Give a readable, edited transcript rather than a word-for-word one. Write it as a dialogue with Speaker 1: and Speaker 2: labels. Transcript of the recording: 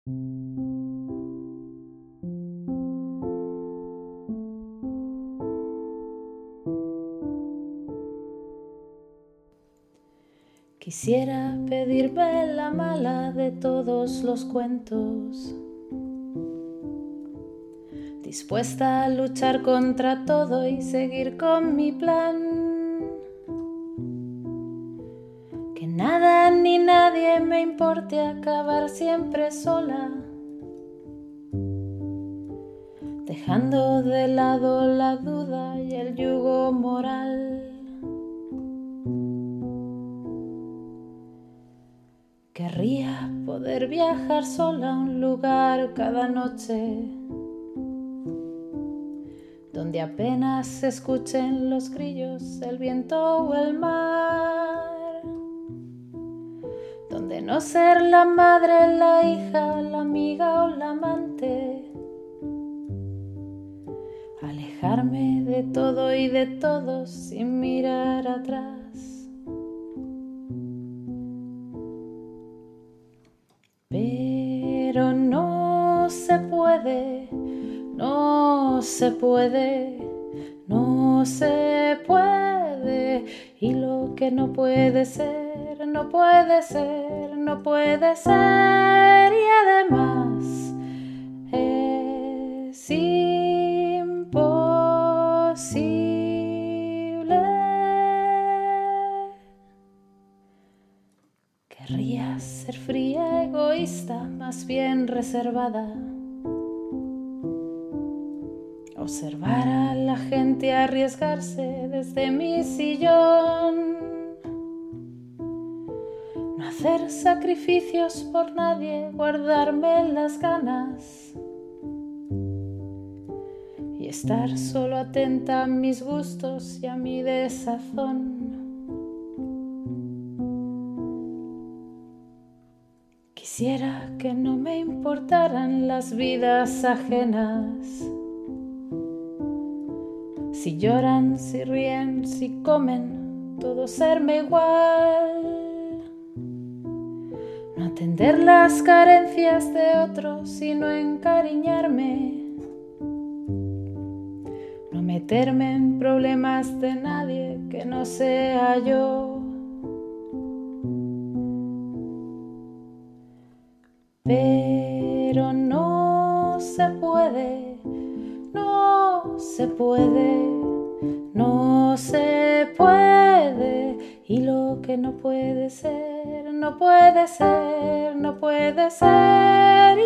Speaker 1: Quisiera pedirme la mala de todos los cuentos, dispuesta a luchar contra todo y seguir con mi plan. Que nada ni nadie me importe acabar siempre sola, dejando de lado la duda y el yugo moral. Querría poder viajar sola a un lugar cada noche, donde apenas se escuchen los grillos, el viento o el mar, donde no ser la madre, la hija, la amiga o la amante, alejarme de todo y de todos sin mirar atrás. Pero no se puede, no se puede, no se puede. Y lo que no puede ser, no puede ser, no puede ser. Y además es imposible. Querría ser fría, egoísta, más bien reservada. Observar a la gente arriesgarse desde mi sillón. No hacer sacrificios por nadie, guardarme las ganas. Y estar solo atenta a mis gustos y a mi desazón. Quisiera que no me importaran las vidas ajenas. Si lloran, si ríen, si comen, todo serme igual. No atender las carencias de otros, sino encariñarme. No meterme en problemas de nadie que no sea yo. Pero no se puede, no se puede, no se puede. Y lo que no puede ser, no puede ser, no puede ser.